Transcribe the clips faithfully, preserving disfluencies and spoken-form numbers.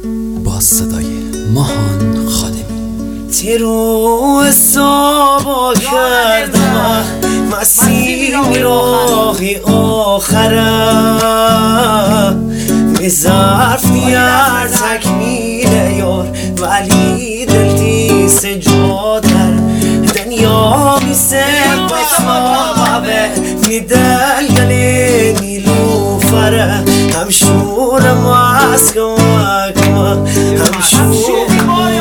با صدای ماهان خادمی. تیرو حسابا کردم مسیر راهی آخرم می ظرف نیار تکمیل یار ولی دل دیس جادر دنیا می سبت مابه می دل گلی نیلو فره هم شورم از کمک هم شورم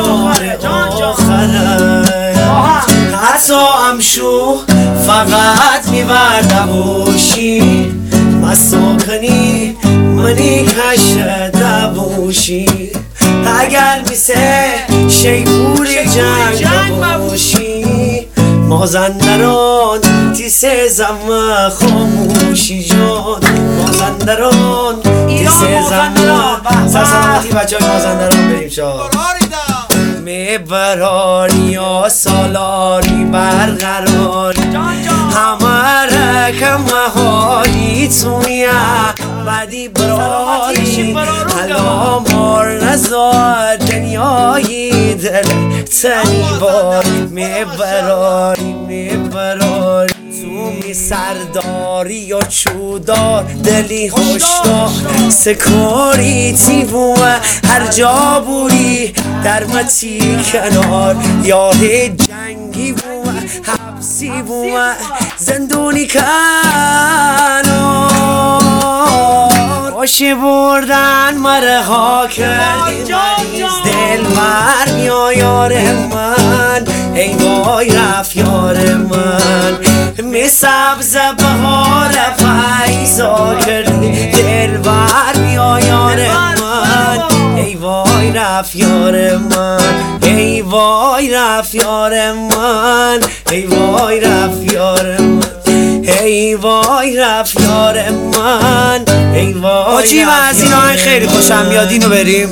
حتی هم شو فقط میبردم بوشی مساکنی منی کشده بوشی اگر میسه شیپوری جنگ بوشی مازندران تیسه زم خاموشی جان مازندران تیسه زم سلامتی بچه های مازندران بریم شاد می براری یا سالاری برقراری همه رکم حالی تونیه بدی براری حالا مار نزار دنیای دل تنی بار می براری می براری تو می سرداری یا چودار دلی هشدار سکاری تیبوه هر جا بوری در متی کنار یاه جنگی بوه حبسی بوه زندونی کنار باشی بردن مره ها کردی مریض دل مر یا یار من ای وای رفت یار من می سبز بهار فیضا کردی دل بر یا یار من ای وای رفت یار من ای وای رفت یار من ای وای رفت یار من ای وای رفت یار من ای وای حاجی من از این آهنگ خیلی خوشم میاد اینو بریم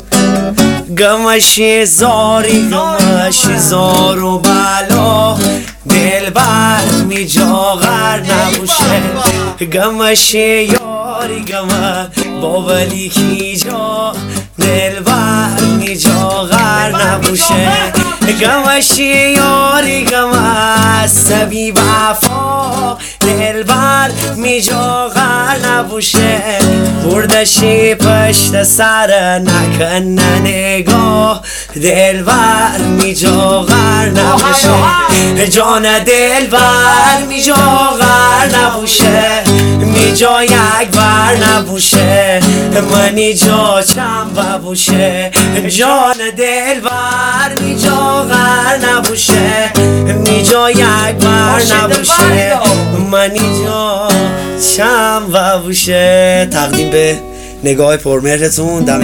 گمشی زاری گمشی زار و بلا دل بر می جا غر نبوشه گمشی یاری گمه با ولی کی جا دل بر می جا غر نبوشه گمشی یاری گمه سبی وفا دل بر می جا غر نبوشه بردشی پشت سر نکنه نگاه دل بر می جا غر نبوشه جان دل بر می جا غر نبوشه می جا یک بر نبوشه منی جا چم ببوشه جان دل بر می جا غر نبوشه می جا یک بر نبوشه منی جا چم ببوشه. تقدیم به نگاه پرمهرتون.